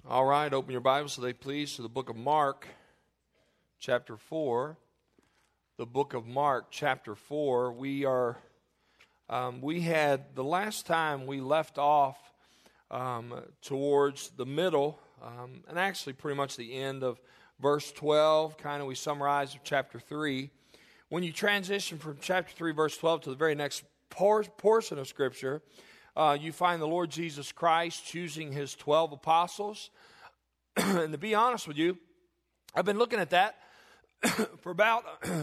All right, open your Bibles, so they please, to the book of Mark, chapter 4. The book of Mark, chapter 4. We had, the last time we left off towards the middle, and actually pretty much the end of verse 12, kind of we summarized chapter 3. When you transition from chapter 3, verse 12 to the very next portion of Scripture, you find the Lord Jesus Christ choosing his 12 apostles. And to be honest with you, I've been looking at that for about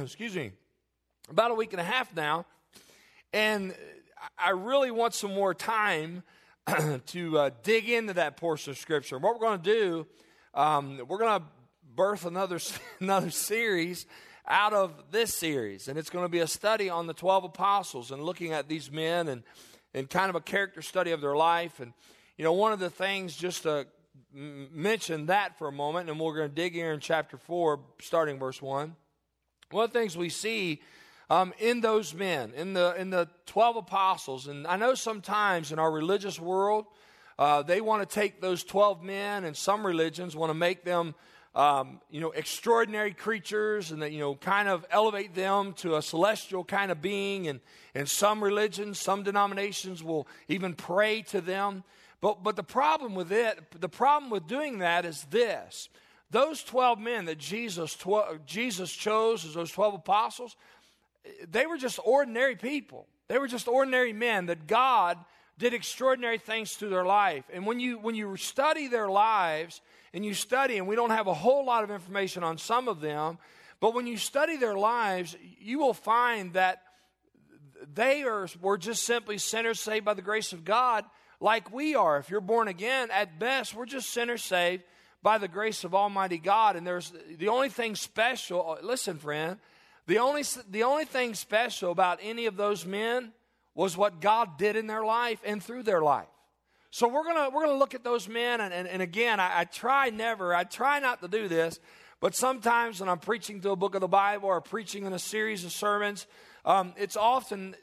a week and a half now. And I really want some more time to dig into that portion of Scripture. What we're going to do, we're going to birth another series out of this series. And it's going to be a study on the 12 apostles and looking at these men and kind of a character study of their life. And, you know, one of the things, just to mention that for a moment, and we're going to dig here in chapter 4, starting verse 1. One of the things we see in those men, in the 12 apostles, and I know sometimes in our religious world, they want to take those 12 men, and some religions want to make them extraordinary creatures, and that, kind of elevate them to a celestial kind of being. And some religions, some denominations will even pray to them. But the problem with doing that is this: those 12 men that Jesus chose as those 12 apostles, they were just ordinary people. They were just ordinary men that God did extraordinary things through their life. And when you study their lives, and we don't have a whole lot of information on some of them, but when you study their lives, you will find that were just simply sinners saved by the grace of God, like we are. If you're born again, at best, we're just sinners saved by the grace of Almighty God. And there's the only thing special. Listen, friend, the only thing special about any of those men was what God did in their life and through their life. So we're gonna look at those men, and again, I try not to do this, but sometimes when I'm preaching to a book of the Bible or preaching in a series of sermons, it's often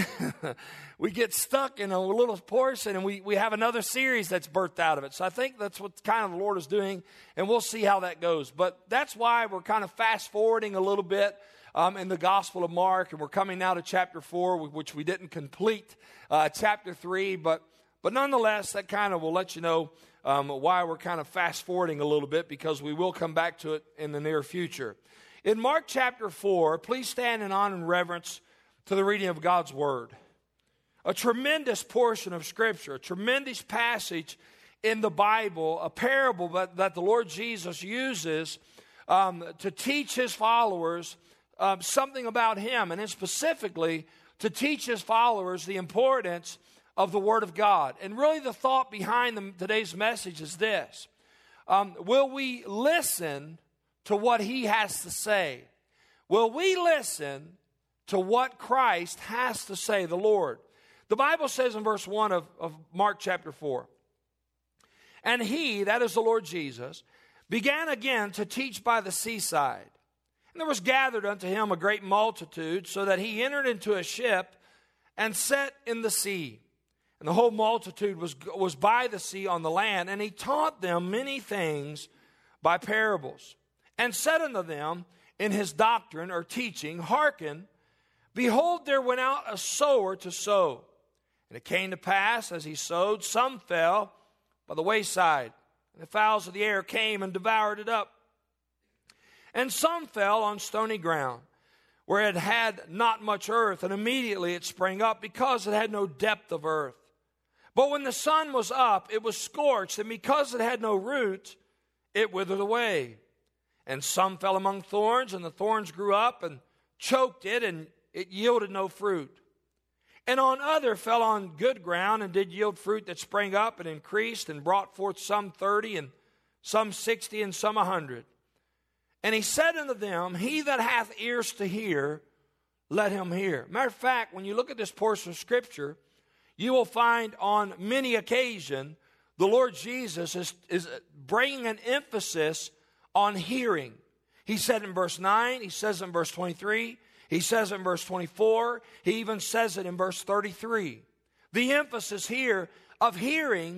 we get stuck in a little portion, and we have another series that's birthed out of it. So I think that's what kind of the Lord is doing, and we'll see how that goes. But that's why we're kind of fast forwarding a little bit in the Gospel of Mark, and we're coming now to chapter 4, which we didn't complete chapter 3, but nonetheless, that kind of will let you know why we're kind of fast forwarding a little bit, because we will come back to it in the near future. In Mark chapter 4, please stand in honor and reverence to the reading of God's Word. A tremendous portion of Scripture, a tremendous passage in the Bible, a parable that the Lord Jesus uses to teach his followers something about him, and then specifically to teach his followers the importance of the Word of God. And really the thought behind today's message is this: will we listen to what he has to say? Will we listen to what Christ has to say, the Lord? The Bible says in verse 1 of Mark chapter 4, "And he," that is the Lord Jesus, "began again to teach by the seaside. And there was gathered unto him a great multitude, so that he entered into a ship and sat in the sea. And the whole multitude was by the sea on the land, and he taught them many things by parables. And said unto them in his doctrine," or teaching, "Hearken, behold, there went out a sower to sow. And it came to pass, as he sowed, some fell by the wayside, and the fowls of the air came and devoured it up. And some fell on stony ground, where it had not much earth, and immediately it sprang up, because it had no depth of earth. But when the sun was up, it was scorched, and because it had no root, it withered away. And some fell among thorns, and the thorns grew up and choked it, and it yielded no fruit. And on other fell on good ground, and did yield fruit that sprang up and increased, and brought forth some 30, and some 60, and some 100. And he said unto them, He that hath ears to hear, let him hear." Matter of fact, when you look at this portion of Scripture, you will find on many occasions the Lord Jesus is bringing an emphasis on hearing. He said in verse 9, he says in verse 23, he says in verse 24, he even says it in verse 33. The emphasis here of hearing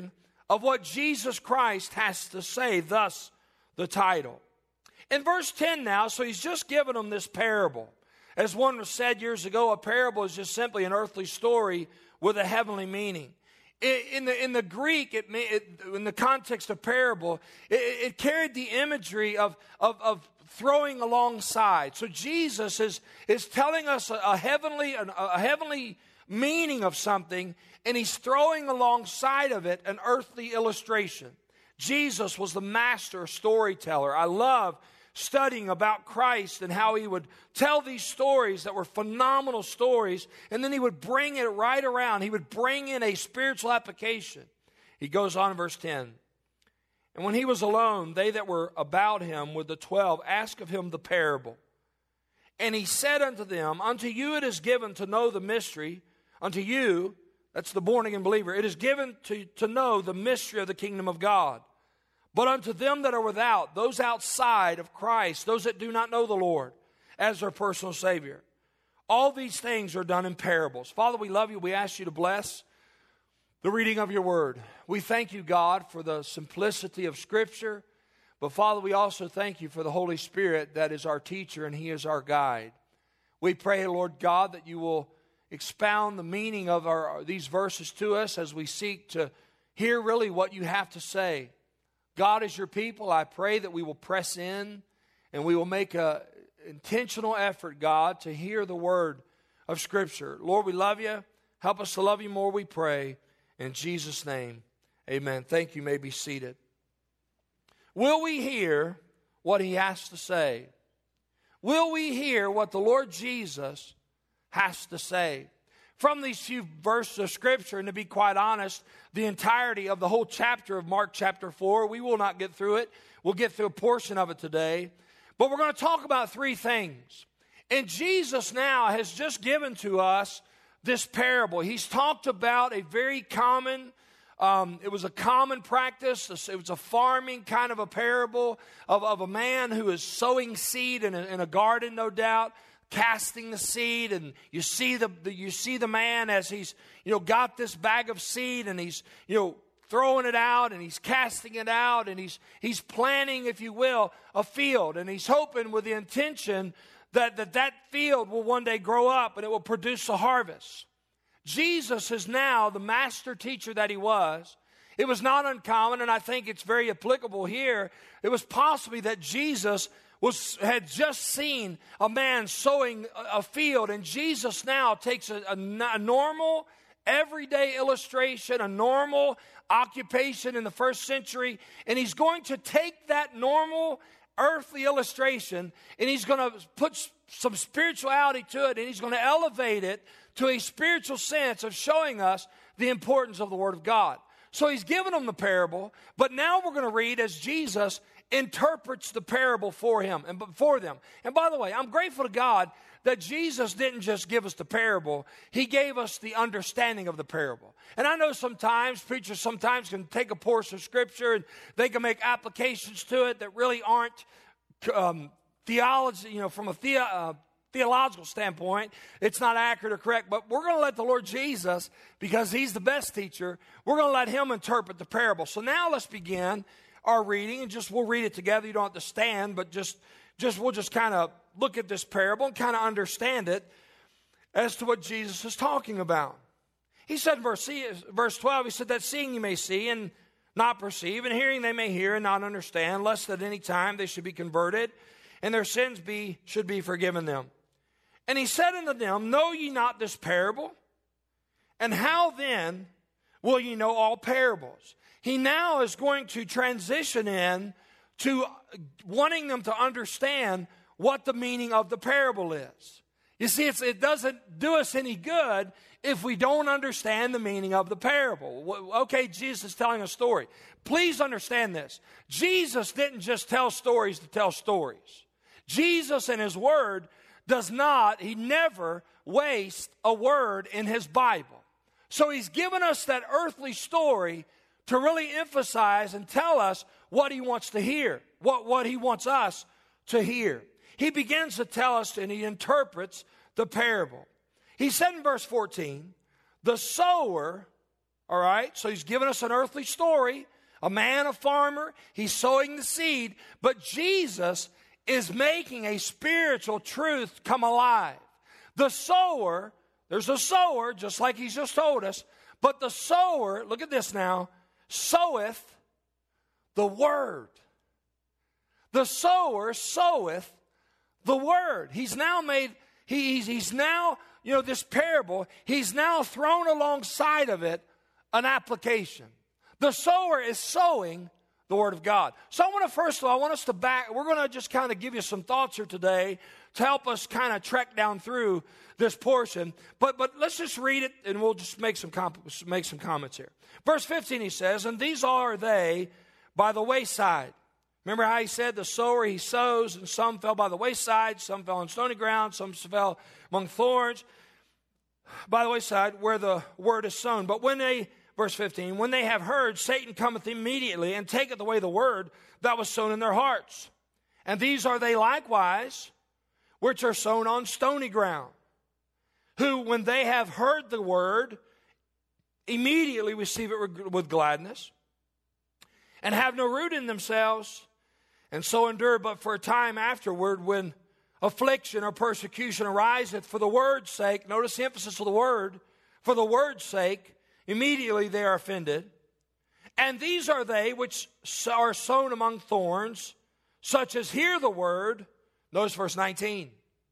of what Jesus Christ has to say, thus the title. In verse 10 now, so he's just given them this parable. As one said years ago, a parable is just simply an earthly story with a heavenly meaning. In the Greek, in the context of parable, it carried the imagery of throwing alongside. So Jesus is telling us a heavenly meaning of something, and he's throwing alongside of it an earthly illustration. Jesus was the master storyteller. I love studying about Christ and how he would tell these stories that were phenomenal stories, and then he would bring it right around. He would bring in a spiritual application. He goes on in verse 10. And when he was alone, they that were about him with the 12 asked of him the parable. And he said unto them, unto you it is given to know the mystery, unto you, that's the born-again believer, it is given to know the mystery of the kingdom of God. But unto them that are without, those outside of Christ, those that do not know the Lord as their personal Savior, all these things are done in parables. Father, we love you. We ask you to bless the reading of your word. We thank you, God, for the simplicity of Scripture. But Father, we also thank you for the Holy Spirit that is our teacher and he is our guide. We pray, Lord God, that you will expound the meaning of these verses to us as we seek to hear really what you have to say. God, as your people, I pray that we will press in and we will make an intentional effort, God, to hear the word of Scripture. Lord, we love you. Help us to love you more, we pray. In Jesus' name, amen. Thank you. You may be seated. Will we hear what he has to say? Will we hear what the Lord Jesus has to say? From these few verses of Scripture, and to be quite honest, the entirety of the whole chapter of Mark chapter 4, we will not get through it. We'll get through a portion of it today. But we're going to talk about three things. And Jesus now has just given to us this parable. He's talked about a very common, it was a common practice. It was a farming kind of a parable of a man who is sowing seed in a garden, no doubt, casting the seed, and you see the man as he's got this bag of seed, and he's throwing it out, and he's casting it out, and he's planting, if you will, a field, and he's hoping with the intention that field will one day grow up and it will produce a harvest. Jesus is now the master teacher that he was. It was not uncommon, and I think it's very applicable here. It was possibly that Jesus had just seen a man sowing a field, and Jesus now takes a normal, everyday illustration, a normal occupation in the first century, and he's going to take that normal earthly illustration, and he's going to put some spirituality to it, and he's going to elevate it to a spiritual sense of showing us the importance of the Word of God. So he's given them the parable, but now we're going to read as Jesus interprets the parable for them. And by the way, I'm grateful to God that Jesus didn't just give us the parable, he gave us the understanding of the parable. And I know sometimes preachers can take a portion of Scripture and they can make applications to it that really aren't theology, from a theological standpoint, it's not accurate or correct, but we're going to let the Lord Jesus, because he's the best teacher, we're going to let him interpret the parable. So now let's begin our reading, and we'll read it together. You don't have to stand, but we'll just kind of look at this parable and kind of understand it as to what Jesus is talking about. He said in verse 12, he said that seeing you may see and not perceive, and hearing they may hear and not understand, lest at any time they should be converted, and their sins should be forgiven them. And he said unto them, know ye not this parable? And how then will ye know all parables? He now is going to transition in to wanting them to understand what the meaning of the parable is. You see, it doesn't do us any good if we don't understand the meaning of the parable. Okay, Jesus is telling a story. Please understand this. Jesus didn't just tell stories to tell stories. Jesus in his word he never wastes a word in his Bible. So he's given us that earthly story to really emphasize and tell us what he wants to hear, what he wants us to hear. He begins to tell us, and he interprets the parable. He said in verse 14, the sower All right? So he's given us an earthly story. A man, a farmer, he's sowing the seed. But Jesus is making a spiritual truth come alive. The sower, there's a sower, just like he's just told us. But the sower, look at this now, soweth the word. The sower soweth the word. He's now made, he's now, this parable, he's now thrown alongside of it an application. The sower is sowing the word of God. So I want us to we're going to just kind of give you some thoughts here today to help us kind of trek down through this portion. But let's just read it and we'll just make some comments here. Verse 15 he says, and these are they by the wayside. Remember how he said the sower, he sows, and some fell by the wayside, some fell on stony ground, some fell among thorns by the wayside where the word is sown. But verse 15, when they have heard, Satan cometh immediately and taketh away the word that was sown in their hearts. And these are they likewise, which are sown on stony ground, who, when they have heard the word, immediately receive it with gladness, and have no root in themselves, and so endure but for a time afterward, when affliction or persecution ariseth for the word's sake. Notice the emphasis of the word. For the word's sake, immediately they are offended. And these are they which are sown among thorns, such as hear the word. Notice verse 19.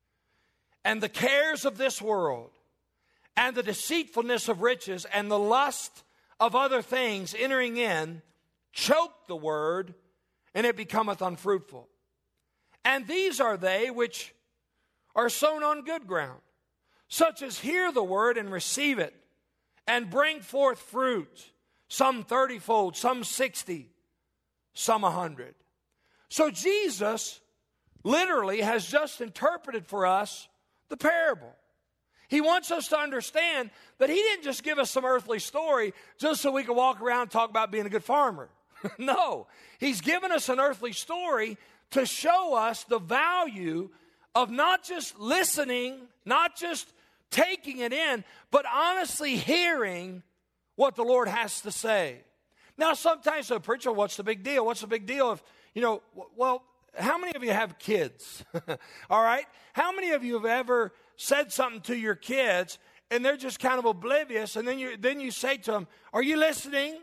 And the cares of this world, and the deceitfulness of riches, and the lust of other things entering in, choke the word, and it becometh unfruitful. And these are they which are sown on good ground, such as hear the word and receive it, and bring forth fruit, some 30-fold, some 60, some 100. So Jesus literally has just interpreted for us the parable. He wants us to understand that he didn't just give us some earthly story just so we could walk around and talk about being a good farmer. No, he's given us an earthly story to show us the value of not just listening, not just taking it in, but honestly hearing what the Lord has to say. Now, sometimes, so preacher, what's the big deal? What's the big deal if, well, how many of you have kids? All right? How many of you have ever said something to your kids and they're just kind of oblivious, and then you say to them, are you listening?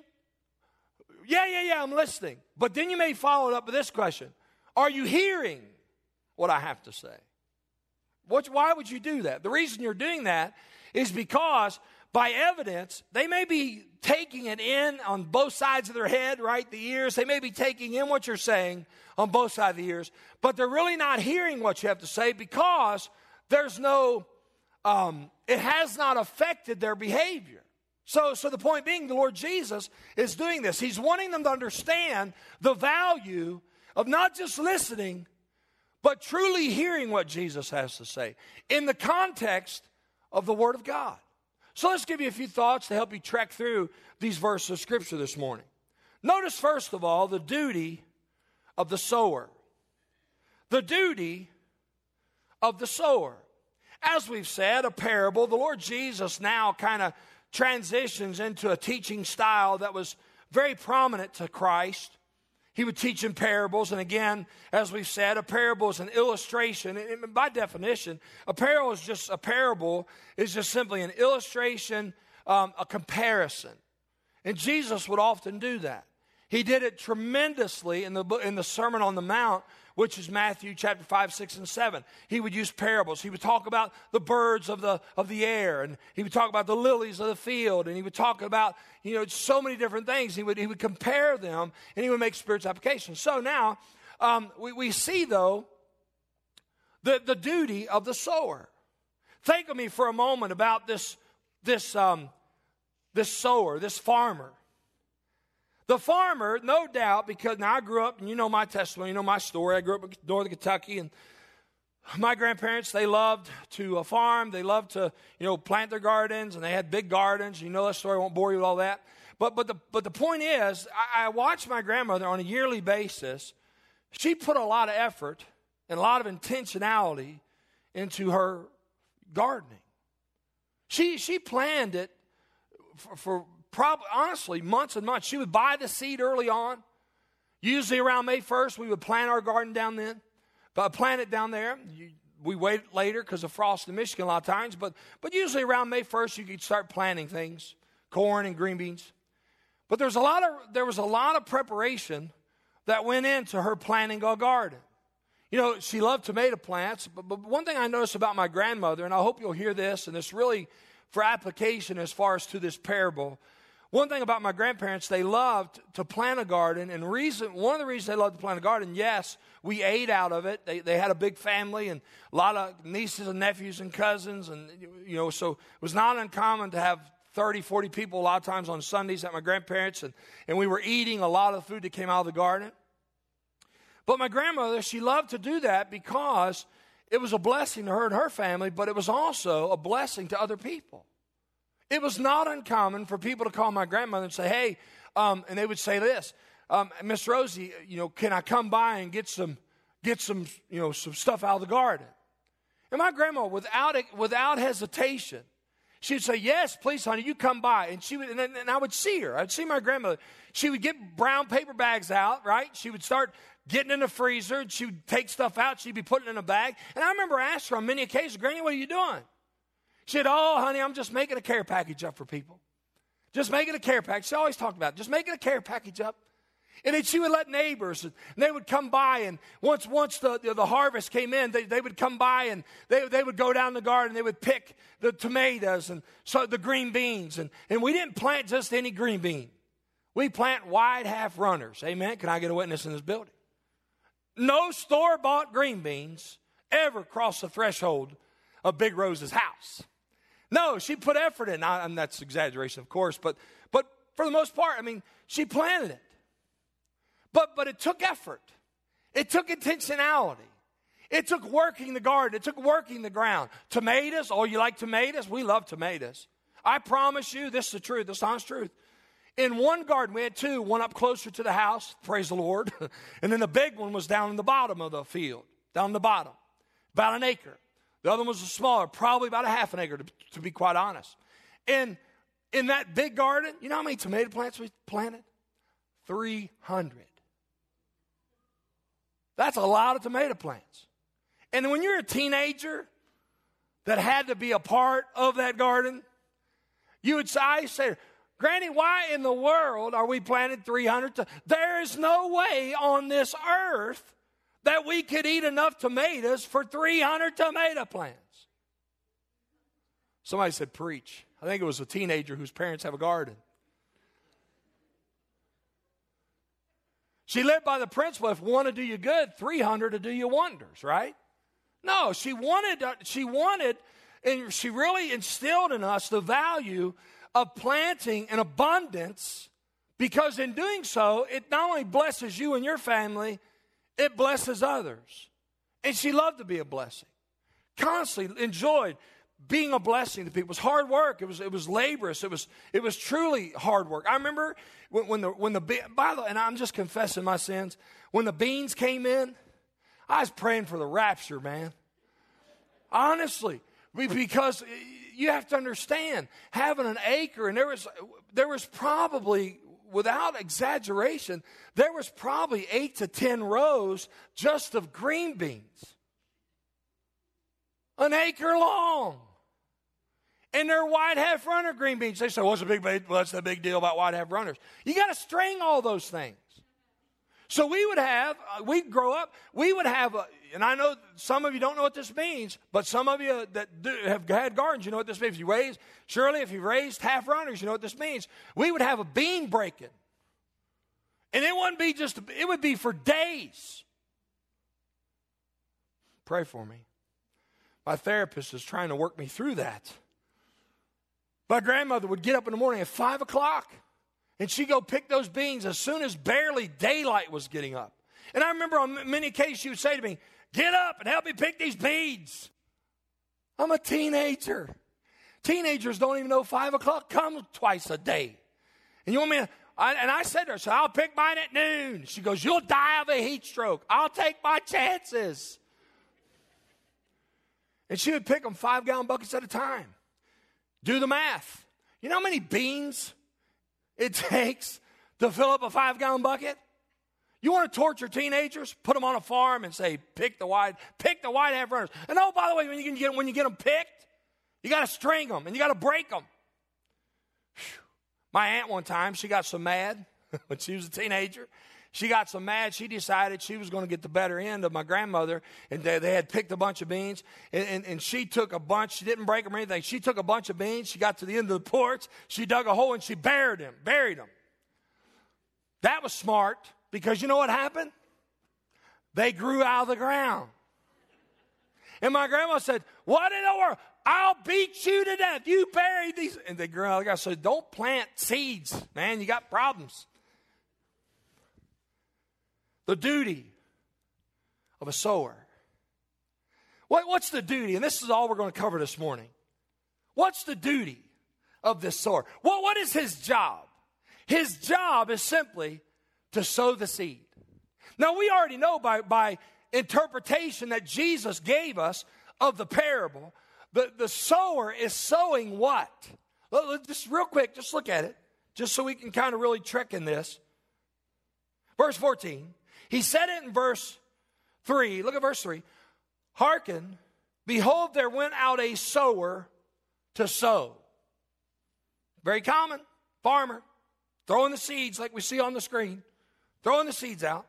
Yeah, I'm listening. But then you may follow it up with this question. Are you hearing what I have to say? Why would you do that? The reason you're doing that is because by evidence, they may be taking it in on both sides of their head, right? The ears. They may be taking in what you're saying on both sides of the ears, but they're really not hearing what you have to say because there's no, it has not affected their behavior. So the point being, the Lord Jesus is doing this. He's wanting them to understand the value of not just listening, but truly hearing what Jesus has to say in the context of the Word of God. So let's give you a few thoughts to help you trek through these verses of Scripture this morning. Notice, first of all, the duty of the sower. The duty of the sower. As we've said, a parable, the Lord Jesus now kind of transitions into a teaching style that was very prominent to Christ. He would teach in parables, and again, as we've said, a parable is an illustration. And by definition, a parable is just simply an illustration, a comparison. And Jesus would often do that. He did it tremendously in the Sermon on the Mount, which is Matthew chapter 5, 6, and 7. He would use parables. He would talk about the birds of the air, and he would talk about the lilies of the field, and he would talk about, so many different things. He would compare them, and he would make spiritual applications. So now, we see, though, the duty of the sower. Think of me for a moment about this sower, this farmer. The farmer, no doubt, because now I grew up, and you know my testimony, you know my story. I grew up in northern Kentucky, and my grandparents, they loved to farm. They loved to, plant their gardens, and they had big gardens. You know that story. I won't bore you with all that. But the point is, I watched my grandmother on a yearly basis. She put a lot of effort and a lot of intentionality into her gardening. She planned it for probably, honestly, months and months. She would buy the seed early on. Usually around May 1st, we would plant our garden down then. But plant it down there. We wait later because of frost in Michigan a lot of times. But usually around May 1st, you could start planting things, corn and green beans. But there was a lot of preparation that went into her planting a garden. You know, she loved tomato plants. But one thing I noticed about my grandmother, and I hope you'll hear this, and it's really for application as far as to this parable. One thing about my grandparents, they loved to plant a garden. And one of the reasons they loved to plant a garden, yes, we ate out of it. They had a big family and a lot of nieces and nephews and cousins. And, you know, so it was not uncommon to have 30, 40 people a lot of times on Sundays at my grandparents. And we were eating a lot of the food that came out of the garden. But my grandmother, she loved to do that because it was a blessing to her and her family, but it was also a blessing to other people. It was not uncommon for people to call my grandmother and say, hey, and they would say this, Miss Rosie, you know, can I come by and get some, you know, some stuff out of the garden? And my grandma, without hesitation, she would say, yes, please, honey, you come by. And and I would see her. I'd see my grandmother. She would get brown paper bags out, right? She would start getting in the freezer. She would take stuff out. She'd be putting it in a bag. And I remember asking her on many occasions, Granny, what are you doing? She said, oh, honey, I'm just making a care package up for people. Just making a care package. She always talked about it, just making a care package up. And then she would let neighbors, and they would come by, and once the harvest came in, they would come by, and they would go down the garden, they would pick the tomatoes and so the green beans. And we didn't plant just any green bean. We plant wide half runners. Amen? Can I get a witness in this building? No store-bought green beans ever crossed the threshold of Big Rose's house. No, she put effort in. And that's exaggeration, of course, but for the most part, I mean, she planted it. But it took effort. It took intentionality. It took working the garden. It took working the ground. Tomatoes, oh, you like tomatoes? We love tomatoes. I promise you, this is the truth, this is the honest truth. In one garden, we had two, one up closer to the house, praise the Lord, and then the big one was down in the bottom of the field, down in the bottom, about an acre. The other one was smaller, probably about a half an acre, to be quite honest. And in that big garden, you know how many tomato plants we planted? 300. That's a lot of tomato plants. And when you're a teenager that had to be a part of that garden, I say, Granny, why in the world are we planting 300? There is no way on this earth that we could eat enough tomatoes for 300 tomato plants. Somebody said, preach. I think it was a teenager whose parents have a garden. She lived by the principle, if one to do you good, 300 to do you wonders, right? No, she wanted, and she really instilled in us the value of planting an abundance, because in doing so, it not only blesses you and your family, it blesses others. And she loved to be a blessing. Constantly enjoyed being a blessing to people. It was hard work. It was laborious. It was truly hard work. I remember when by the way, and I'm just confessing my sins, when the beans came in, I was praying for the rapture, man. Honestly, because you have to understand, having an acre, and there was probably, without exaggeration, there was probably 8 to 10 rows just of green beans. An acre long. And they're wide half runner green beans. They say, what's the big deal about wide half runners? You got to string all those things. So we'd grow up, we would have, and I know some of you don't know what this means, but some of you that have had gardens, you know what this means. If you raised half runners, you know what this means. We would have a bean breaking. And it wouldn't be it would be for days. Pray for me. My therapist is trying to work me through that. My grandmother would get up in the morning at 5 o'clock, and she'd go pick those beans as soon as barely daylight was getting up. And I remember on many occasions she would say to me, get up and help me pick these beans. I'm a teenager. Teenagers don't even know 5 o'clock comes twice a day. And you want me to, I said to her, so I'll pick mine at noon. She goes, you'll die of a heat stroke. I'll take my chances. And she would pick them 5-gallon buckets at a time. Do the math. You know how many beans it takes to fill up a 5-gallon bucket? You want to torture teenagers? Put them on a farm and say, pick the wide half runners. And oh, by the way, when you get them picked, you got to string them and you got to break them. Whew. My aunt one time, she got so mad when she was a teenager. She got so mad, she decided she was going to get the better end of my grandmother, and they had picked a bunch of beans, and she took a bunch. She didn't break them or anything. She took a bunch of beans. She got to the end of the porch. She dug a hole, and she buried them. That was smart, because you know what happened? They grew out of the ground. And my grandma said, what in the world? I'll beat you to death. You buried these. And they grew out of the ground. So don't plant seeds, man. You got problems. The duty of a sower. What's the duty? And this is all we're going to cover this morning. What's the duty of this sower? What is his job? His job is simply to sow the seed. Now, we already know by interpretation that Jesus gave us of the parable, the sower is sowing what? Just real quick, just look at it, just so we can kind of really trick in this. Verse 14. He said it in verse 3. Look at verse 3. Hearken, behold, there went out a sower to sow. Very common. Farmer, throwing the seeds like we see on the screen. Throwing the seeds out.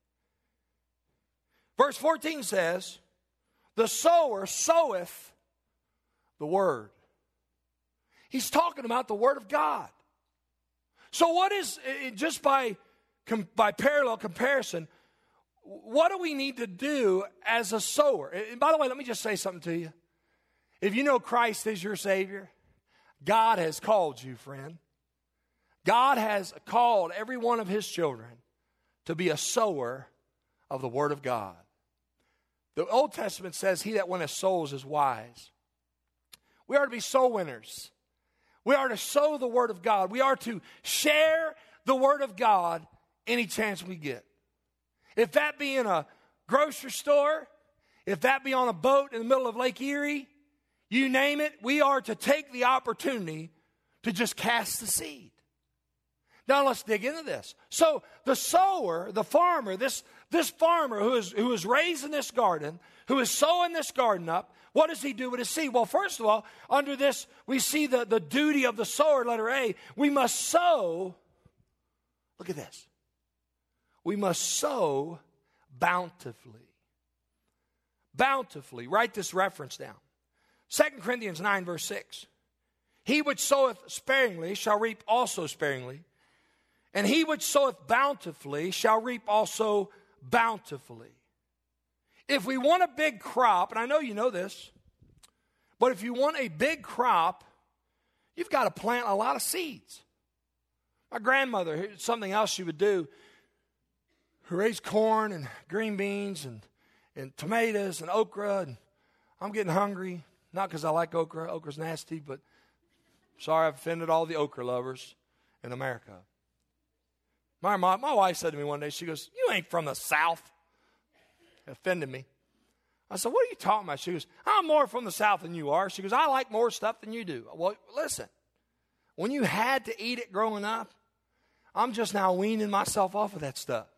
Verse 14 says, the sower soweth the word. He's talking about the word of God. So what is, just by parallel comparison, what do we need to do as a sower? And by the way, let me just say something to you. If you know Christ is your Savior, God has called you, friend. God has called every one of his children to be a sower of the word of God. The Old Testament says, he that winneth souls is wise. We are to be soul winners. We are to sow the word of God. We are to share the word of God any chance we get. If that be in a grocery store, if that be on a boat in the middle of Lake Erie, you name it, we are to take the opportunity to just cast the seed. Now let's dig into this. So the sower, the farmer, this farmer who is raising this garden, who is sowing this garden up, what does he do with his seed? Well, first of all, under this, we see the duty of the sower, letter A. We must sow, look at this. We must sow bountifully. Bountifully. Write this reference down. 2 Corinthians 9, verse 6. He which soweth sparingly shall reap also sparingly. And he which soweth bountifully shall reap also bountifully. If we want a big crop, and I know you know this, but if you want a big crop, you've got to plant a lot of seeds. My grandmother, something else she would do, who raised corn and green beans and tomatoes and okra. And I'm getting hungry, not because I like okra. Okra's nasty, but sorry I've offended all the okra lovers in America. My wife said to me one day, she goes, you ain't from the South. It offended me. I said, what are you talking about? She goes, I'm more from the South than you are. She goes, I like more stuff than you do. Well, listen, when you had to eat it growing up, I'm just now weaning myself off of that stuff.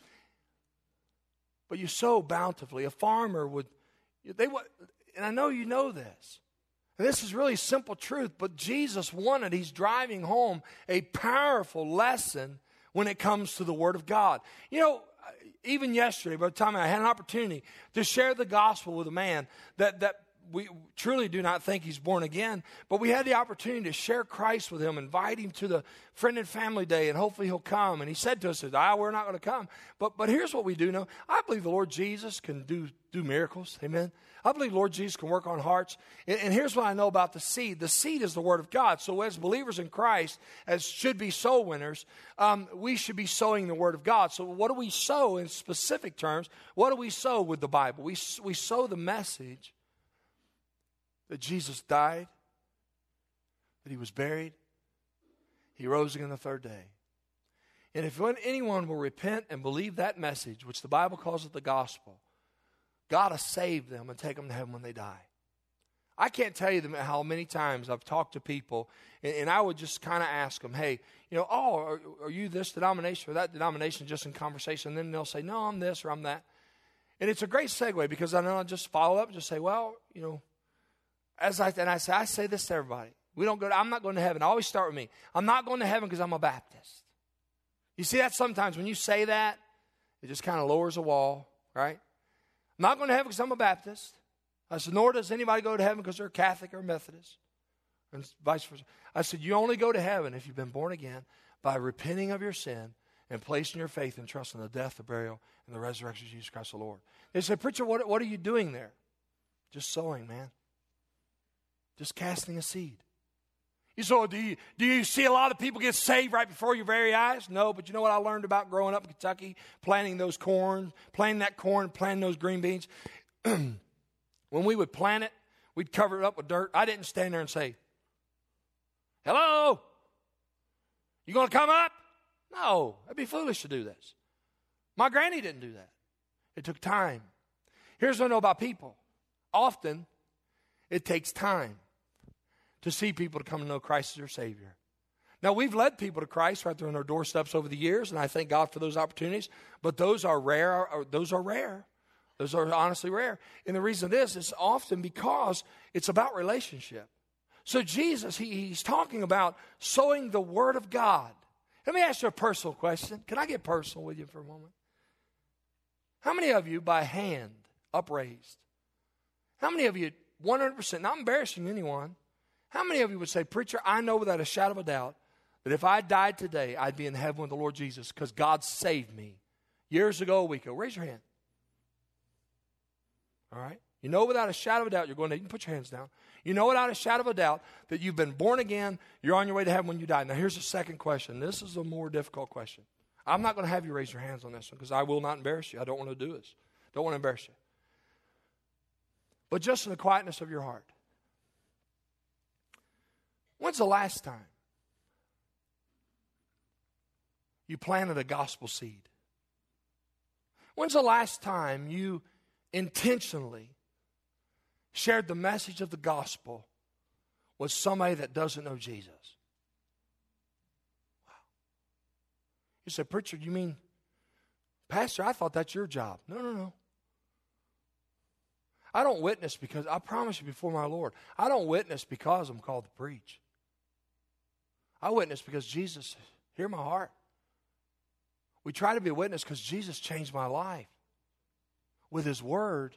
But you sow bountifully. A farmer would, and I know you know this. And this is really simple truth, but Jesus he's driving home a powerful lesson when it comes to the Word of God. You know, even yesterday, by the time I had an opportunity to share the gospel with a man that we truly do not think he's born again, but we had the opportunity to share Christ with him, invite him to the friend and family day, and hopefully he'll come. And he said to us, we're not going to come. But here's what we do know. I believe the Lord Jesus can do miracles. Amen. I believe Lord Jesus can work on hearts. And here's what I know about the seed. The seed is the Word of God. So as believers in Christ, as should be soul winners, we should be sowing the Word of God. So what do we sow in specific terms? What do we sow with the Bible? We sow the message that Jesus died, that he was buried, he rose again the third day. And if anyone will repent and believe that message, which the Bible calls it the gospel, God will save them and take them to heaven when they die. I can't tell you how many times I've talked to people, and I would just kind of ask them, hey, are you this denomination or that denomination, just in conversation? And then they'll say, no, I'm this or I'm that. And it's a great segue, because I know I'll just follow up and just say, well, I say this to everybody. I'm not going to heaven. I always start with me. I'm not going to heaven because I'm a Baptist. You see that sometimes when you say that, it just kind of lowers a wall, right? I'm not going to heaven because I'm a Baptist. I said, nor does anybody go to heaven because they're Catholic or Methodist, and vice versa. I said, you only go to heaven if you've been born again by repenting of your sin and placing your faith and trust in the death, the burial, and the resurrection of Jesus Christ the Lord. They said, preacher, what are you doing there? Just sowing, man. Just casting a seed. You say, do you see a lot of people get saved right before your very eyes? No, but you know what I learned about growing up in Kentucky, planting that corn, planting those green beans? When we would plant it, we'd cover it up with dirt. I didn't stand there and say, hello, you going to come up? No, it'd be foolish to do this. My granny didn't do that. It took time. Here's what I know about people. Often, it takes time to see people to come to know Christ as their Savior. Now, we've led people to Christ right there on our doorsteps over the years, and I thank God for those opportunities, but those are rare. Those are honestly rare. And the reason is often because it's about relationship. So Jesus, he's talking about sowing the Word of God. Let me ask you a personal question. Can I get personal with you for a moment? How many of you, by hand, upraised, how many of you, 100%, not embarrassing anyone, how many of you would say, preacher, I know without a shadow of a doubt that if I died today, I'd be in heaven with the Lord Jesus because God saved me years ago, a week ago? Raise your hand. All right? You know without a shadow of a doubt, you can put your hands down. You know without a shadow of a doubt that you've been born again, you're on your way to heaven when you die. Now here's the second question. This is a more difficult question. I'm not going to have you raise your hands on this one because I will not embarrass you. I don't want to do this. Don't want to embarrass you. But just in the quietness of your heart, when's the last time you planted a gospel seed? When's the last time you intentionally shared the message of the gospel with somebody that doesn't know Jesus? Wow. You say, preacher, you mean, pastor, I thought that's your job. No. I don't witness because, I promise you before my Lord, I don't witness because I'm called to preach. I witness because Jesus, hear my heart. We try to be a witness because Jesus changed my life with His Word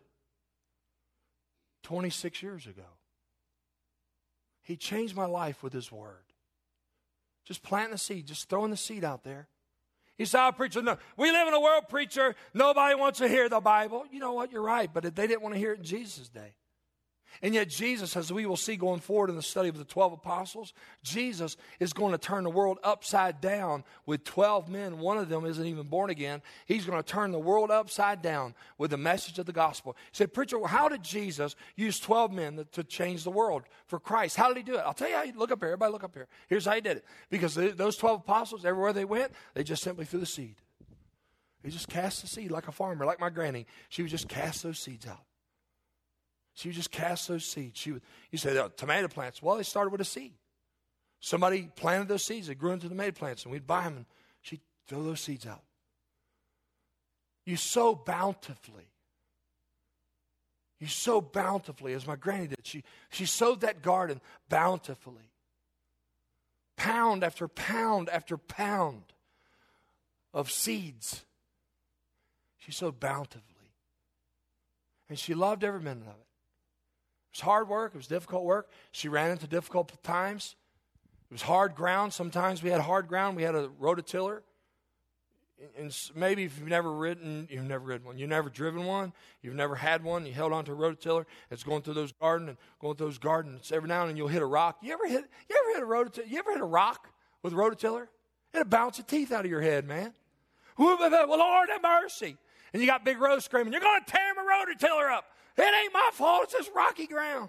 26 years ago. He changed my life with His Word. Just planting the seed, just throwing the seed out there. You say, preacher, no. We live in a world, preacher, nobody wants to hear the Bible. You know what? You're right, but they didn't want to hear it in Jesus' day. And yet Jesus, as we will see going forward in the study of the 12 apostles, Jesus is going to turn the world upside down with 12 men. One of them isn't even born again. He's going to turn the world upside down with the message of the gospel. He said, preacher, how did Jesus use 12 men to change the world for Christ? How did He do it? I'll tell you how. Look up here. Everybody look up here. Here's how He did it. Because those 12 apostles, everywhere they went, they just simply threw the seed. They just cast the seed like a farmer, like my granny. She would just cast those seeds out. She would just cast those seeds. You say, tomato plants. Well, they started with a seed. Somebody planted those seeds. They grew into tomato plants, and we'd buy them, and she'd throw those seeds out. You sow bountifully. You sow bountifully, as my granny did. She sowed that garden bountifully. Pound after pound after pound of seeds. She sowed bountifully. And she loved every minute of it. It was hard work. It was difficult work. She ran into difficult times. It was hard ground. Sometimes we had hard ground. We had a rototiller. And maybe if you've never ridden one. You've never driven one. You've never had one. You held on to a rototiller. It's going through those gardens. Every now and then you'll hit a rock. You ever hit a rototiller? You ever hit a rock with a rototiller? It'll bounce the teeth out of your head, man. Well, Lord have mercy. And you got Big Rose screaming, you're going to tear my rototiller up. It ain't my fault. It's this rocky ground.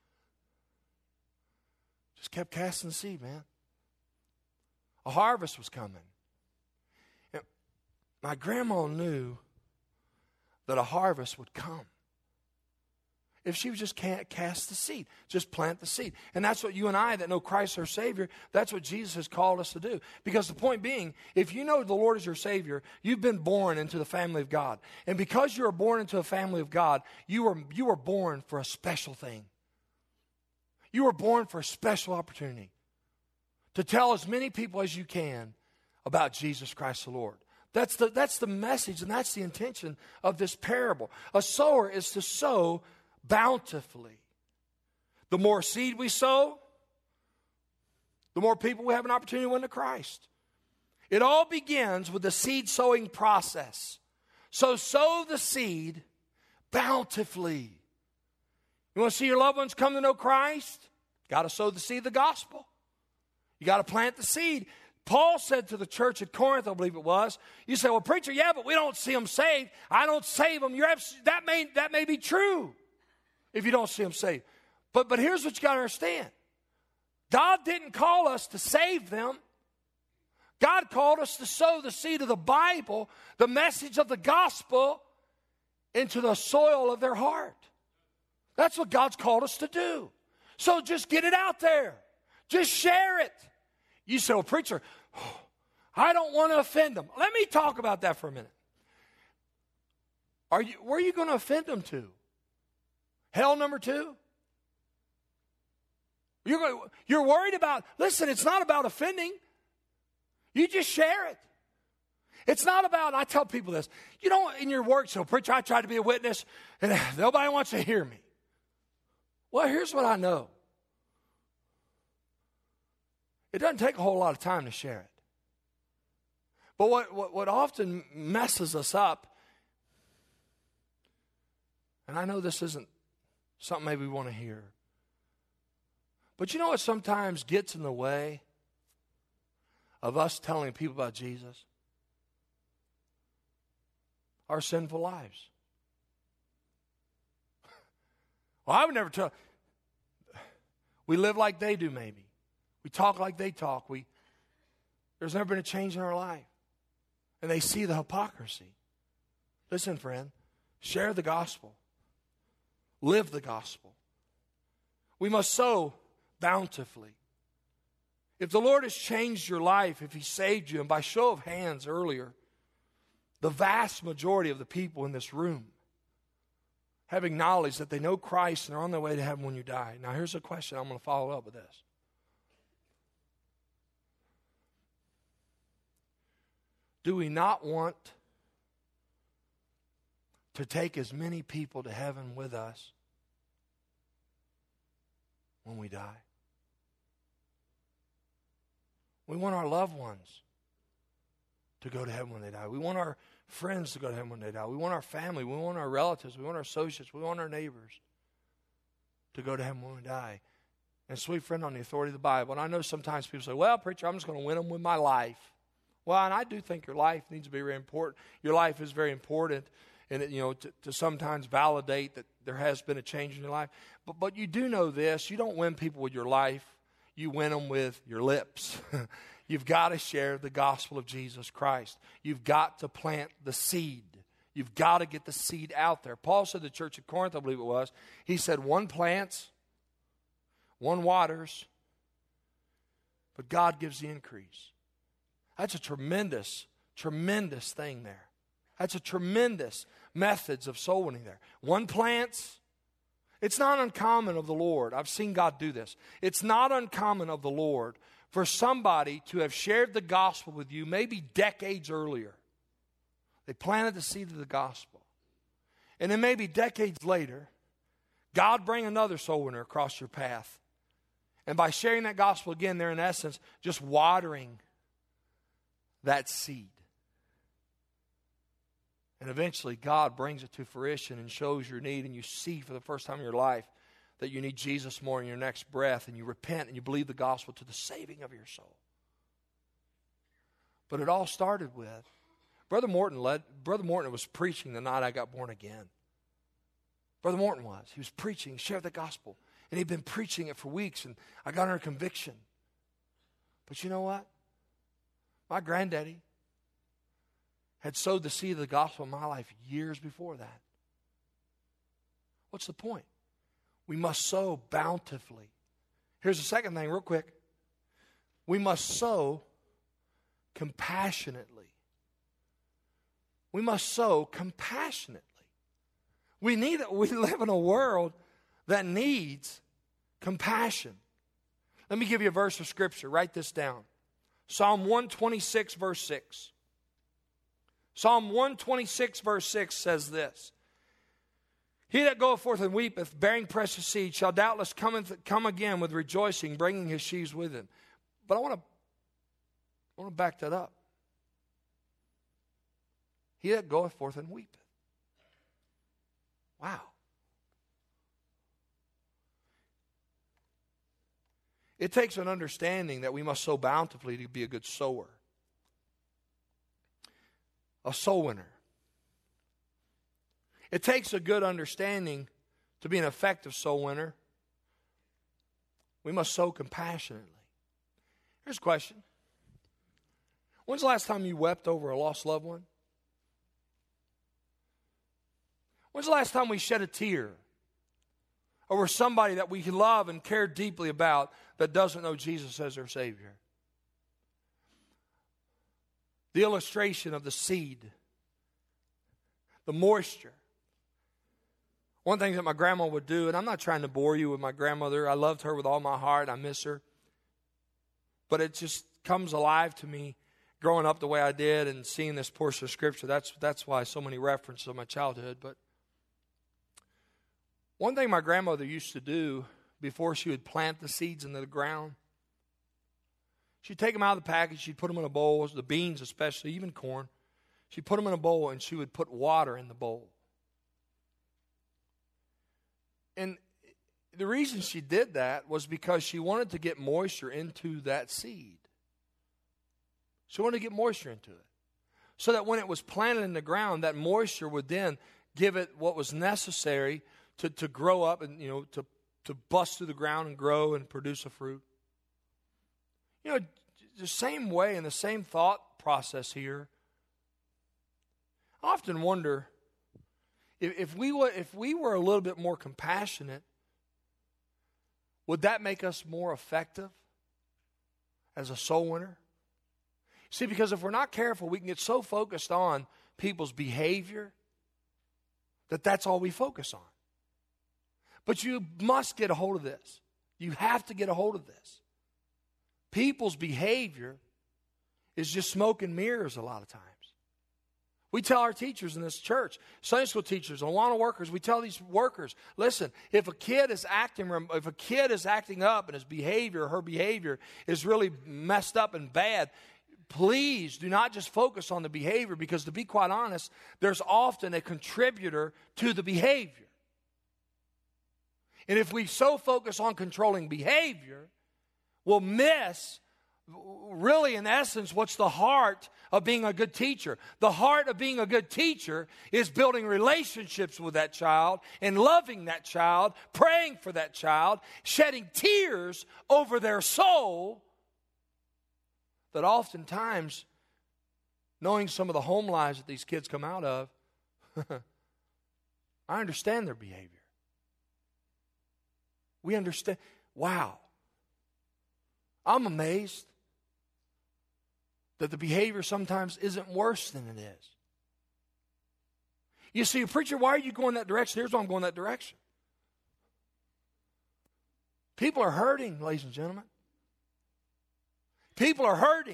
Just kept casting the seed, man. A harvest was coming. And my grandma knew that a harvest would come. if she would just can't cast the seed, just plant the seed. And that's what you and I that know Christ our Savior, that's what Jesus has called us to do. Because the point being, if you know the Lord is your Savior, you've been born into the family of God. And because you are born into a family of God, you are born for a special thing. You were born for a special opportunity to tell as many people as you can about Jesus Christ the Lord. That's the message and that's the intention of this parable. A sower is to sow bountifully. The more seed we sow, the more people we have an opportunity to win to Christ. It all begins with the seed sowing process. So sow the seed bountifully. You want to see your loved ones come to know Christ? Got to sow the seed of the gospel. You got to plant the seed. Paul said to the church at Corinth, I believe it was, you say, well, preacher, yeah, but we don't see them saved. I don't save them. That may be true if you don't see them saved. But here's what you got to understand. God didn't call us to save them. God called us to sow the seed of the Bible, the message of the gospel, into the soil of their heart. That's what God's called us to do. So just get it out there. Just share it. You say, well, preacher, I don't want to offend them. Let me talk about that for a minute. Where are you going to offend them to? Hell number 2? You're worried about, listen, it's not about offending. You just share it. It's not about, I tell people this, in your work, so preacher, I try to be a witness, and nobody wants to hear me. Well, here's what I know. It doesn't take a whole lot of time to share it. But what often messes us up, and I know this isn't something maybe we want to hear, but you know what sometimes gets in the way of us telling people about Jesus? Our sinful lives. Well, I would never tell. We live like they do, maybe. We talk like they talk. There's never been a change in our life. And they see the hypocrisy. Listen, friend, share the gospel. Live the gospel. We must sow bountifully. If the Lord has changed your life, if He saved you, and by show of hands earlier, the vast majority of the people in this room have acknowledged that they know Christ and are on their way to heaven when you die. Now, here's a question. I'm going to follow up with this. Do we not want to take as many people to heaven with us when we die? We want our loved ones to go to heaven when they die. We want our friends to go to heaven when they die. We want our family. We want our relatives. We want our associates. We want our neighbors to go to heaven when we die. And sweet friend, on the authority of the Bible. And I know sometimes people say, well, preacher, I'm just going to win them with my life. Well, and I do think your life needs to be very important. Your life is very important, and to sometimes validate that there has been a change in your life. But you do know this: you don't win people with your life; you win them with your lips. You've got to share the gospel of Jesus Christ. You've got to plant the seed. You've got to get the seed out there. Paul said to the church at Corinth, I believe it was, he said, one plants, one waters, but God gives the increase. That's a tremendous, tremendous thing there. That's a tremendous methods of soul winning there. One plants. It's not uncommon of the Lord. I've seen God do this. It's not uncommon of the Lord for somebody to have shared the gospel with you maybe decades earlier. They planted the seed of the gospel. And then maybe decades later, God bring another soul winner across your path. And by sharing that gospel again, they're in essence just watering that seed. And eventually God brings it to fruition and shows your need, and you see for the first time in your life that you need Jesus more in your next breath, and you repent and you believe the gospel to the saving of your soul. But it all started with Brother Morton was preaching the night I got born again. Brother Morton was. He was preaching, shared the gospel, and he'd been preaching it for weeks, and I got under conviction. But you know what? My granddaddy had sowed the seed of the gospel in my life years before that. What's the point? We must sow bountifully. Here's the second thing, real quick. We must sow compassionately. We must sow compassionately. We live in a world that needs compassion. Let me give you a verse of Scripture. Write this down. Psalm 126, verse 6. Psalm 126, verse 6 says this. He that goeth forth and weepeth, bearing precious seed, shall doubtless come again with rejoicing, bringing his sheaves with him. But I want to back that up. He that goeth forth and weepeth. Wow. It takes an understanding that we must sow bountifully to be a good sower. A soul winner. It takes a good understanding to be an effective soul winner. We must sow compassionately. Here's a question. When's the last time you wept over a lost loved one? When's the last time we shed a tear over somebody that we love and care deeply about that doesn't know Jesus as their Savior? The illustration of the seed, the moisture. One thing that my grandma would do, and I'm not trying to bore you with my grandmother. I loved her with all my heart. I miss her. But it just comes alive to me growing up the way I did and seeing this portion of Scripture. That's why so many references of my childhood. But one thing my grandmother used to do before she would plant the seeds into the ground, she'd take them out of the package, she'd put them in a bowl, the beans especially, even corn. She'd put them in a bowl and she would put water in the bowl. And the reason she did that was because she wanted to get moisture into that seed. She wanted to get moisture into it. So that when it was planted in the ground, that moisture would then give it what was necessary to grow up and, to bust through the ground and grow and produce a fruit. The same way and the same thought process here. I often wonder if we were a little bit more compassionate, would that make us more effective as a soul winner? See, because if we're not careful, we can get so focused on people's behavior that that's all we focus on. But you must get a hold of this. You have to get a hold of this. People's behavior is just smoke and mirrors a lot of times. We tell our teachers in this church, Sunday school teachers, and a lot of workers, we tell these workers, listen, if a kid is acting up and his behavior, her behavior is really messed up and bad, please do not just focus on the behavior, because to be quite honest, there's often a contributor to the behavior. And if we so focus on controlling behavior, we'll miss, really in essence, what's the heart of being a good teacher. The heart of being a good teacher is building relationships with that child and loving that child, praying for that child, shedding tears over their soul. That oftentimes, knowing some of the home lives that these kids come out of, I understand their behavior. We understand. Wow. I'm amazed that the behavior sometimes isn't worse than it is. You see, preacher, why are you going that direction? Here's why I'm going that direction. People are hurting, ladies and gentlemen. People are hurting.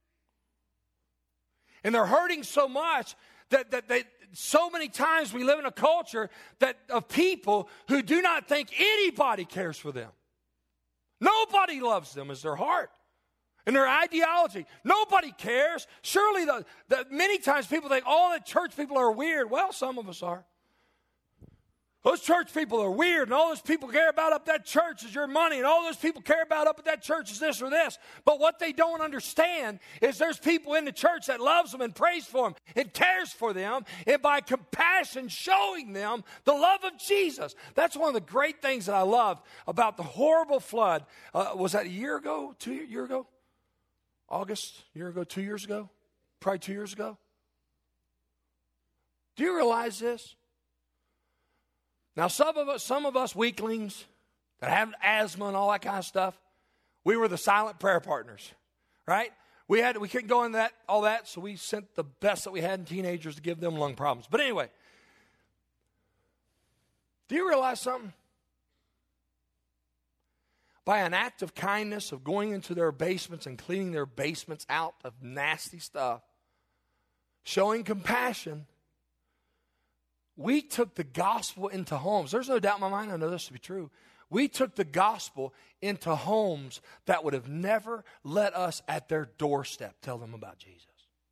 And they're hurting so much that so many times we live in a culture of people who do not think anybody cares for them. Nobody loves them as their heart and their ideology. Nobody cares. Surely many times people think, the church people are weird. Well, some of us are. Those church people are weird, and all those people care about up that church is your money, and all those people care about up at that church is this or this. But what they don't understand is there's people in the church that loves them and prays for them and cares for them, and by compassion showing them the love of Jesus. That's one of the great things that I loved about the horrible flood. Was that a year ago? 2 years ago? August, a year ago, 2 years ago? Probably 2 years ago. Do you realize this? Now, some of us weaklings that have asthma and all that kind of stuff, we were the silent prayer partners, right? We couldn't go into all that, so we sent the best that we had in teenagers to give them lung problems. But anyway, do you realize something? By an act of kindness, of going into their basements and cleaning their basements out of nasty stuff, showing compassion, we took the gospel into homes. There's no doubt in my mind, I know this to be true. We took the gospel into homes that would have never let us at their doorstep tell them about Jesus.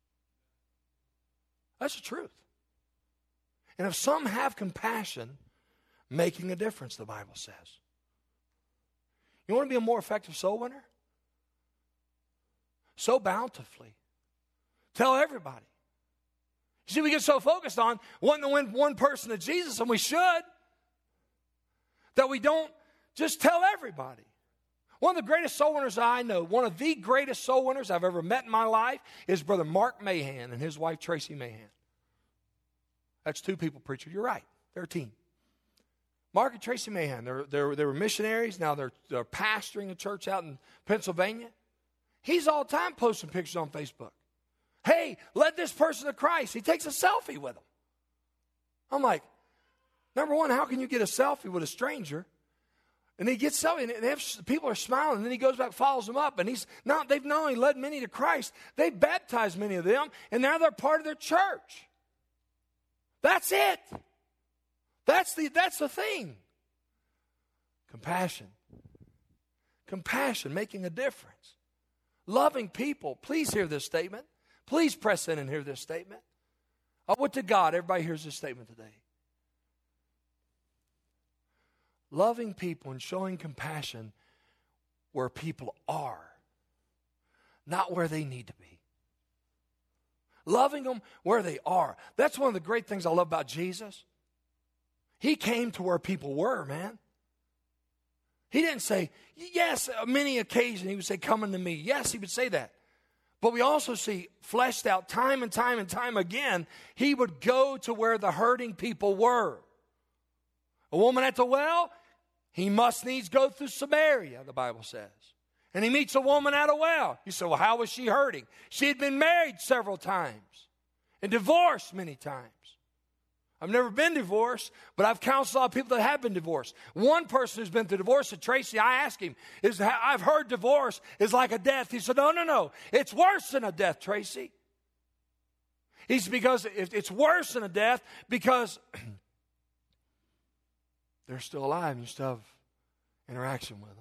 That's the truth. And if some have compassion, making a difference, the Bible says. You want to be a more effective soul winner? Sow bountifully. Tell everybody. You see, we get so focused on wanting to win one person to Jesus, and we should, that we don't just tell everybody. One of the greatest soul winners I know, one of the greatest soul winners I've ever met in my life is Brother Mark Mahan and his wife Tracy Mahan. That's two people, preacher. You're right. They're a team. Mark and Tracy Mahan, they were missionaries. Now they're pastoring a church out in Pennsylvania. He's all the time posting pictures on Facebook. Hey, led this person to Christ. He takes a selfie with them. I'm like, number one, how can you get a selfie with a stranger? And he gets selfie, and people are smiling, and then he goes back, follows them up, and they've not only led many to Christ, they've baptized many of them, and now they're part of their church. That's it. That's the thing. Compassion. Compassion, making a difference. Loving people. Please hear this statement. Please press in and hear this statement. I would to God, everybody hears this statement today. Loving people and showing compassion where people are, not where they need to be. Loving them where they are. That's one of the great things I love about Jesus. He came to where people were, man. He didn't say, yes, many occasions he would say, come unto me. Yes, he would say that. But we also see fleshed out time and time and time again, he would go to where the hurting people were. A woman at the well, he must needs go through Samaria, the Bible says. And he meets a woman at a well. You say, well, how was she hurting? She had been married several times and divorced many times. I've never been divorced, but I've counseled a lot of people that have been divorced. One person who's been through divorce, Tracy, I asked him, I've heard divorce is like a death. He said, no. It's worse than a death, Tracy. Because it's worse than a death because they're still alive and you still have interaction with them.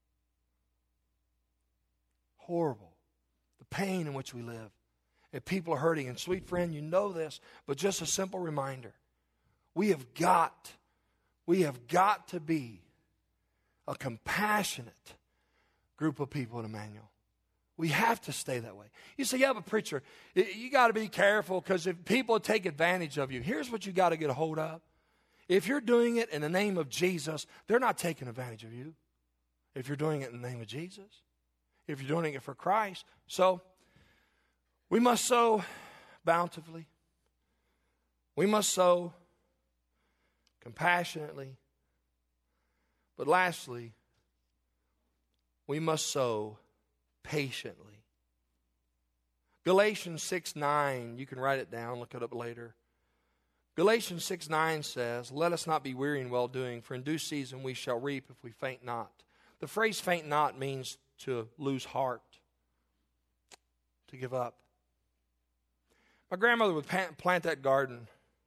Horrible. The pain in which we live. And people are hurting. And sweet friend, you know this, but just a simple reminder. We have got to be a compassionate group of people at Emmanuel. We have to stay that way. You say, yeah, but preacher, you got to be careful because if people take advantage of you, here's what you got to get a hold of. If you're doing it in the name of Jesus, they're not taking advantage of you. If you're doing it in the name of Jesus, if you're doing it for Christ. So, we must sow bountifully. We must sow compassionately. But lastly, we must sow patiently. Galatians 6:9, you can write it down, look it up later. Galatians 6:9 says, let us not be weary in well-doing, for in due season we shall reap if we faint not. The phrase faint not means to lose heart, to give up. My grandmother would plant that garden,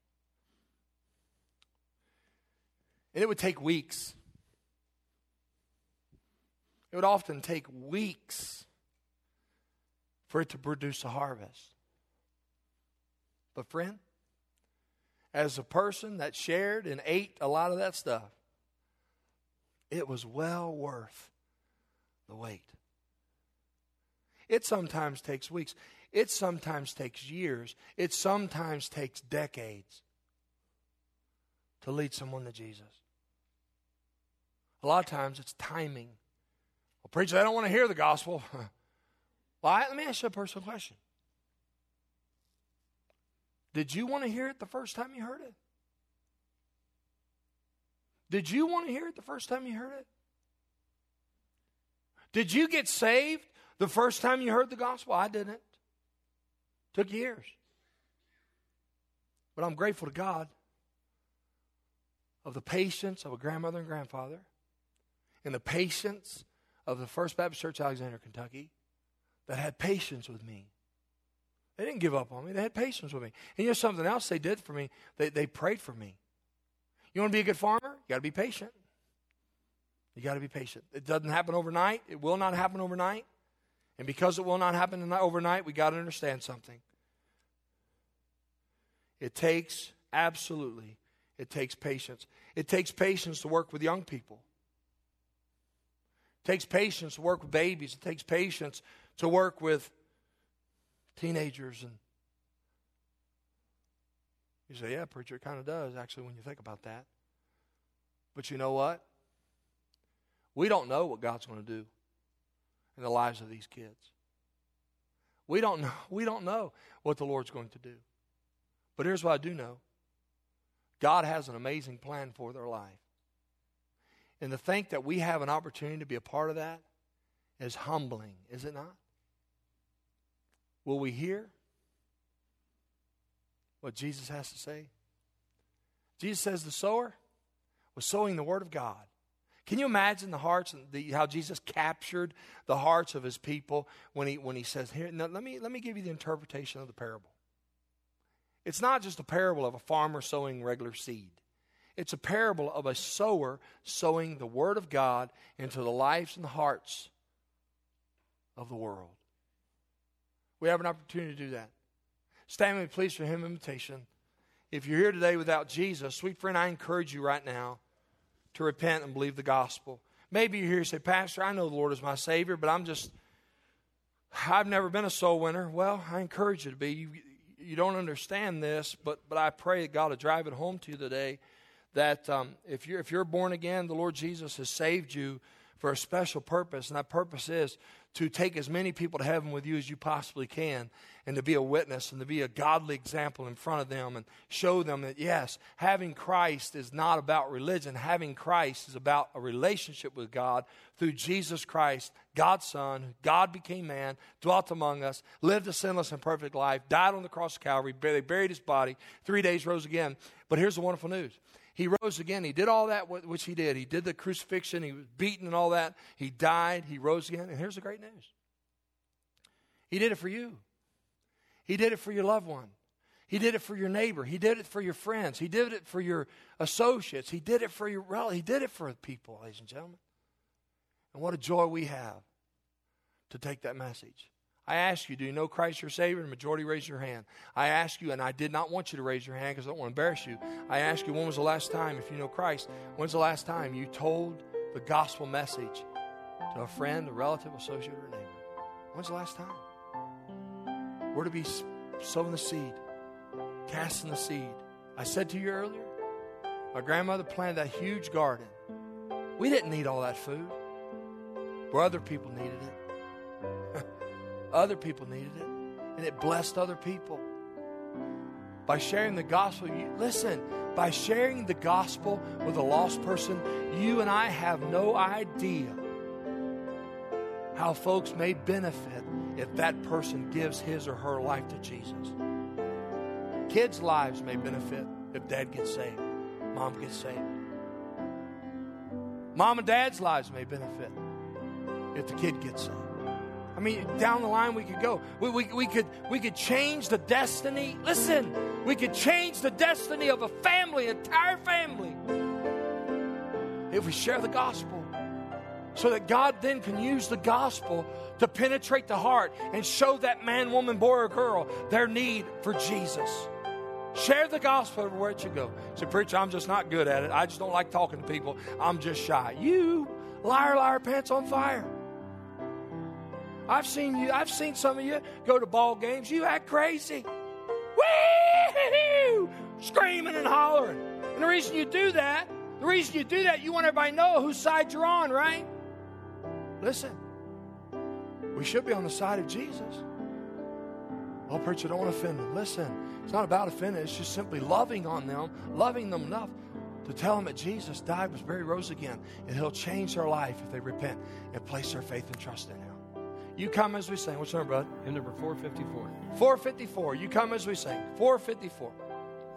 and it would take weeks. It would often take weeks for it to produce a harvest. But friend, as a person that shared and ate a lot of that stuff, it was well worth the wait. It sometimes takes weeks. It sometimes takes years. It sometimes takes decades to lead someone to Jesus. A lot of times it's timing. Well, preacher, I don't want to hear the gospel. Well, let me ask you a personal question. Did you want to hear it the first time you heard it? Did you want to hear it the first time you heard it? Did you get saved the first time you heard the gospel? I didn't. Took years. But I'm grateful to God of the patience of a grandmother and grandfather and the patience of the First Baptist Church, Alexandria, Kentucky, that had patience with me. They didn't give up on me. They had patience with me. And you know something else they did for me? They prayed for me. You want to be a good farmer? You got to be patient. You got to be patient. It doesn't happen overnight. It will not happen overnight. And because it will not happen overnight, we got to understand something. It takes, absolutely, it takes patience. It takes patience to work with young people. It takes patience to work with babies. It takes patience to work with teenagers. And you say, yeah, preacher, it kind of does, actually, when you think about that. But you know what? We don't know what God's going to do in the lives of these kids. We don't know what the Lord's going to do. But here's what I do know. God has an amazing plan for their life. And to think that we have an opportunity to be a part of that is humbling, is it not? Will we hear what Jesus has to say? Jesus says the sower was sowing the word of God. Can you imagine the hearts and how Jesus captured the hearts of his people when he says, "Here, now let me give you the interpretation of the parable." It's not just a parable of a farmer sowing regular seed. It's a parable of a sower sowing the word of God into the lives and the hearts of the world. We have an opportunity to do that. Stand with me, please, for hymn invitation. If you're here today without Jesus, sweet friend, I encourage you right now to repent and believe the gospel. Maybe you're here and say, Pastor, I know the Lord is my Savior, but I've never been a soul winner. Well, I encourage you to be. You don't understand this, but I pray that God will drive it home to you today that if you're born again, the Lord Jesus has saved you for a special purpose, and that purpose is to take as many people to heaven with you as you possibly can, and to be a witness and to be a godly example in front of them and show them that, yes, having Christ is not about religion. Having Christ is about a relationship with God through Jesus Christ, God's Son. God became man, dwelt among us, lived a sinless and perfect life, died on the cross of Calvary, they buried his body, 3 days rose again. But here's the wonderful news. He rose again. He did all that which he did. He did the crucifixion. He was beaten and all that. He died. He rose again. And here's the great news. He did it for you. He did it for your loved one. He did it for your neighbor. He did it for your friends. He did it for your associates. He did it for your relatives. He did it for the people, ladies and gentlemen. And what a joy we have to take that message. I ask you, do you know Christ your Savior? The majority raise your hand. I ask you, and I did not want you to raise your hand because I don't want to embarrass you. I ask you, when was the last time, if you know Christ, when's the last time you told the gospel message to a friend, a relative, associate, or a neighbor? When's the last time? We're to be sowing the seed, casting the seed. I said to you earlier, my grandmother planted that huge garden. We didn't need all that food, but other people needed it. Other people needed it, and it blessed other people. By sharing the gospel, by sharing the gospel with a lost person, you and I have no idea how folks may benefit if that person gives his or her life to Jesus. Kids' lives may benefit if dad gets saved, mom gets saved. Mom and dad's lives may benefit if the kid gets saved. I mean, down the line we could go. We could change the destiny. Listen, we could change the destiny of a family, entire family, if we share the gospel. So that God then can use the gospel to penetrate the heart and show that man, woman, boy, or girl their need for Jesus. Share the gospel everywhere you go. Say, preacher, I'm just not good at it. I just don't like talking to people. I'm just shy. You liar, pants on fire. I've seen some of you go to ball games. You act crazy. Woo! Screaming and hollering. And the reason you do that, you want everybody to know whose side you're on, right? Listen, we should be on the side of Jesus. Oh, preacher, don't want to offend them. Listen, it's not about offending. It's just simply loving on them, loving them enough to tell them that Jesus died, was buried, rose again, and He'll change their life if they repent and place their faith and trust in Him. You come as we sing. What's your number, brother? Hymn number 454. 454. You come as we sing. 454.